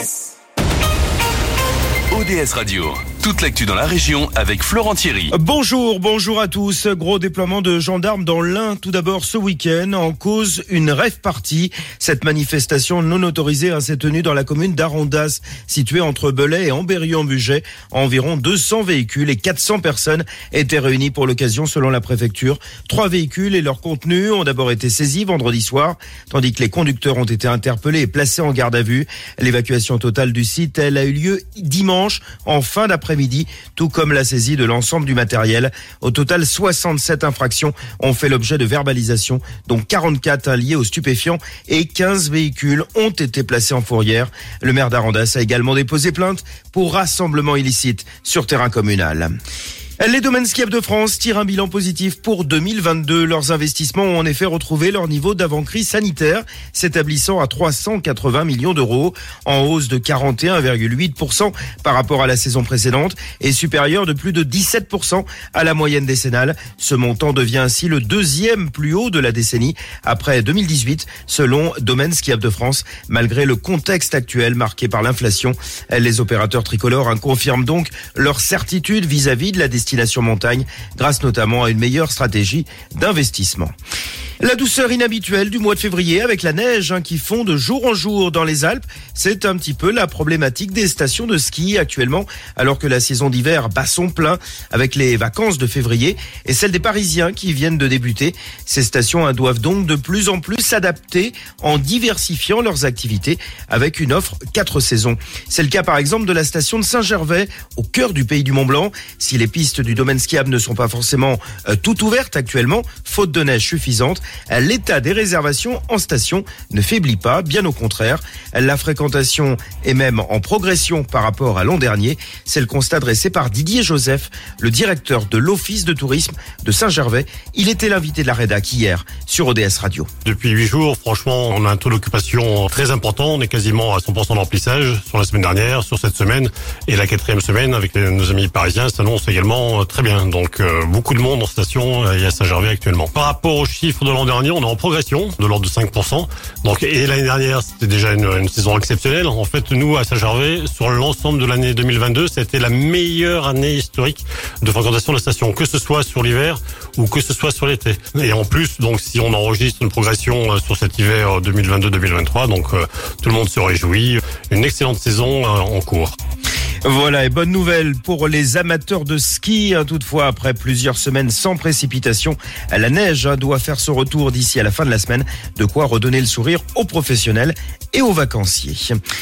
ODS Radio, toute l'actu dans la région avec Florent Thierry. Bonjour à tous. Gros déploiement de gendarmes dans l'Ain. Tout d'abord ce week-end, en cause une rave party. Cette manifestation non autorisée s'est tenue dans la commune d'Arondas, située entre Belay et Ambérieu-en-Bugey. Environ 200 véhicules et 400 personnes étaient réunies pour l'occasion selon la préfecture. 3 véhicules et leur contenu ont d'abord été saisis vendredi soir, tandis que les conducteurs ont été interpellés et placés en garde à vue. L'évacuation totale du site, elle a eu lieu dimanche en fin d'après-midi, tout comme la saisie de l'ensemble du matériel. Au total, 67 infractions ont fait l'objet de verbalisation, dont 44 liées aux stupéfiants et 15 véhicules ont été placés en fourrière. Le maire d'Arondas a également déposé plainte pour rassemblement illicite sur terrain communal. Les domaines skiables de France tirent un bilan positif pour 2022. Leurs investissements ont en effet retrouvé leur niveau d'avant-crise sanitaire, s'établissant à 380 millions d'euros, en hausse de 41,8% par rapport à la saison précédente et supérieur de plus de 17% à la moyenne décennale. Ce montant devient ainsi le deuxième plus haut de la décennie, après 2018, selon Domaines skiables de France. Malgré le contexte actuel marqué par l'inflation, les opérateurs tricolores confirment donc leur certitude vis-à-vis de la destination montagne, grâce notamment à une meilleure stratégie d'investissement. La douceur inhabituelle du mois de février avec la neige qui fond de jour en jour dans les Alpes, c'est un petit peu la problématique des stations de ski actuellement, alors que la saison d'hiver bat son plein avec les vacances de février et celle des Parisiens qui viennent de débuter. Ces stations doivent donc de plus en plus s'adapter en diversifiant leurs activités avec une offre 4 saisons. C'est le cas par exemple de la station de Saint-Gervais, au cœur du pays du Mont-Blanc. Si les pistes du domaine skiable ne sont pas forcément toutes ouvertes actuellement, faute de neige suffisante, l'état des réservations en station ne faiblit pas, bien au contraire. La fréquentation est même en progression par rapport à l'an dernier. C'est le constat dressé par Didier Joseph, le directeur de l'Office de tourisme de Saint-Gervais. Il était l'invité de la rédac hier sur ODS Radio. Depuis 8 jours, franchement, on a un taux d'occupation très important. On est quasiment à 100% d'emplissage sur la semaine dernière, sur cette semaine. Et la 4e semaine, avec nos amis parisiens, s'annonce également très bien. Donc, beaucoup de monde en station et à Saint-Gervais actuellement. Par rapport aux chiffres de l'an dernier, on est en progression de l'ordre de 5%. Donc, et l'année dernière, c'était déjà une saison exceptionnelle. En fait, nous, à Saint-Gervais, sur l'ensemble de l'année 2022, c'était la meilleure année historique de fréquentation de la station, que ce soit sur l'hiver ou que ce soit sur l'été. Et en plus, donc, si on enregistre une progression sur cet hiver 2022-2023, donc tout le monde se réjouit. Une excellente saison en cours. Voilà, et bonne nouvelle pour les amateurs de ski. Toutefois, après plusieurs semaines sans précipitation, la neige doit faire son retour d'ici à la fin de la semaine. De quoi redonner le sourire aux professionnels et aux vacanciers.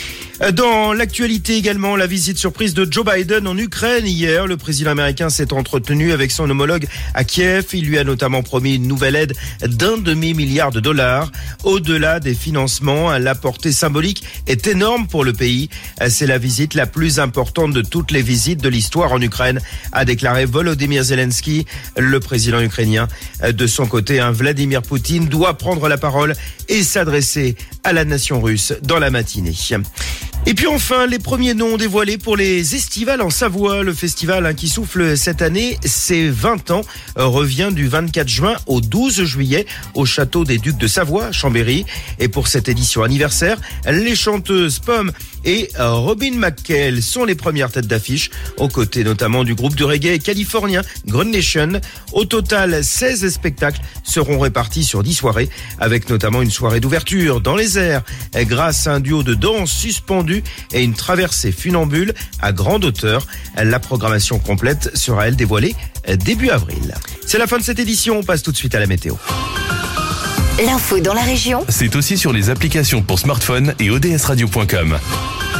Dans l'actualité également, la visite surprise de Joe Biden en Ukraine hier. Le président américain s'est entretenu avec son homologue à Kiev. Il lui a notamment promis une nouvelle aide d'1,5 milliard de dollars. Au-delà des financements, la portée symbolique est énorme pour le pays. C'est la visite la plus importante de toutes les visites de l'histoire en Ukraine, a déclaré Volodymyr Zelensky, le président ukrainien. De son côté, Vladimir Poutine doit prendre la parole et s'adresser à la nation russe dans la matinée. Et puis enfin, les premiers noms dévoilés pour les estivales en Savoie. Le festival qui souffle cette année ses 20 ans revient du 24 juin au 12 juillet au château des Ducs de Savoie, Chambéry. Et pour cette édition anniversaire, les chanteuses Pomme et Robin McKell sont les premières têtes d'affiche, aux côtés notamment du groupe de reggae californien Ground Nation. Au total, 16 spectacles seront répartis sur 10 soirées, avec notamment une soirée d'ouverture dans les airs, grâce à un duo de danse suspendu et une traversée funambule à grande hauteur. La programmation complète sera, elle, dévoilée début avril. C'est la fin de cette édition, on passe tout de suite à la météo. L'info dans la région, C'est aussi sur les applications pour smartphone et odsradio.com.